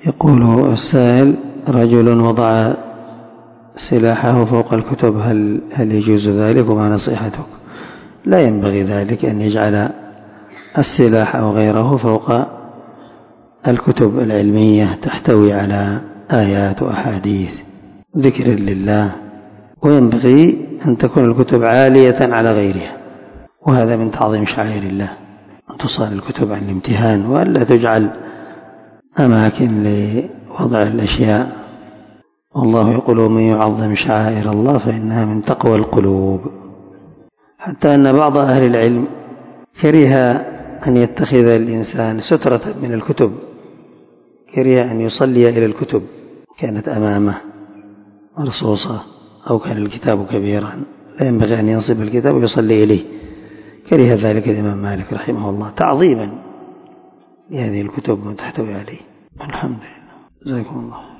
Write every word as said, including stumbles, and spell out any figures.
يقول السائل: رجل وضع سلاحه فوق الكتب، هل, هل يجوز ذلك وما نصيحتك؟ لا ينبغي ذلك، أن يجعل السلاح أو غيره فوق الكتب العلمية تحتوي على آيات وأحاديث ذكر لله، وينبغي أن تكون الكتب عالية على غيرها، وهذا من تعظيم شعائر الله، أن تصان الكتب عن الامتهان، وألا تجعل أماكن لوضع الأشياء. والله يقول: ومن يعظم شعائر الله فإنها من تقوى القلوب. حتى أن بعض أهل العلم كره أن يتخذ الإنسان سترة من الكتب، كره أن يصلي إلى الكتب كانت أمامه مرصوصة أو كان الكتاب كبيرا، لا ينبغي أن ينصب الكتاب ويصلي إليه. كره ذلك الإمام مالك رحمه الله تعظيما لهذه الكتب وتحتوي عليه. الحمد لله. جزاكم الله.